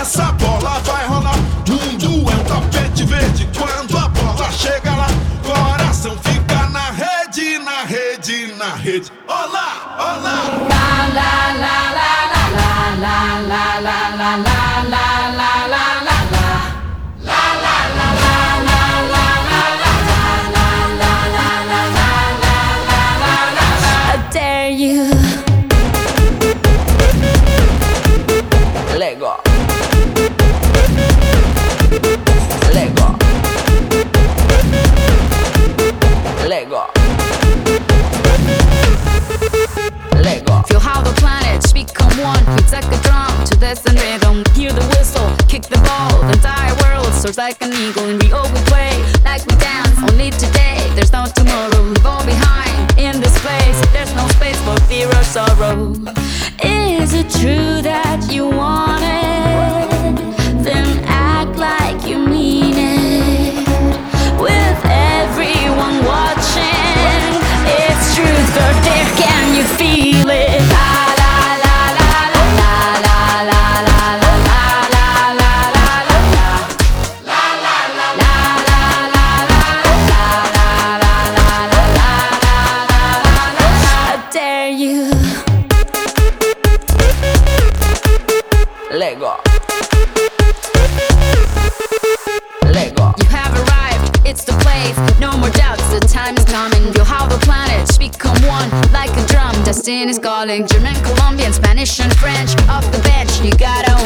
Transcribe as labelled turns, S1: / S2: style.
S1: essa bola vai rolar. Mundo é um tapete verde. Quando a bola chega lá, coração fica na rede, na rede, na rede. Olá, olá.
S2: La la la la la la la la la la la la la la. You Lego Lego Lego Lego. Feel how the planets become one. It's like a drum to this and rhythm. Hear the whistle, kick the ball. The entire world soars like an eagle. And we all we play like we dance. Only today, there's no tomorrow. Leave all behind in this place. There's no space for fear or sorrow. Is it true that you want it? Then act like you mean it. With everyone watching, it's truth or dare. Can you feel it? La la la la la la la la la la la la la la la la la la. I dare you. Lego. Lego. You have arrived, it's the place. No more doubts, the time is coming. Feel how the planets become one like a drum. Destiny is calling. German, Colombian, Spanish and French. Off the bench, you gotta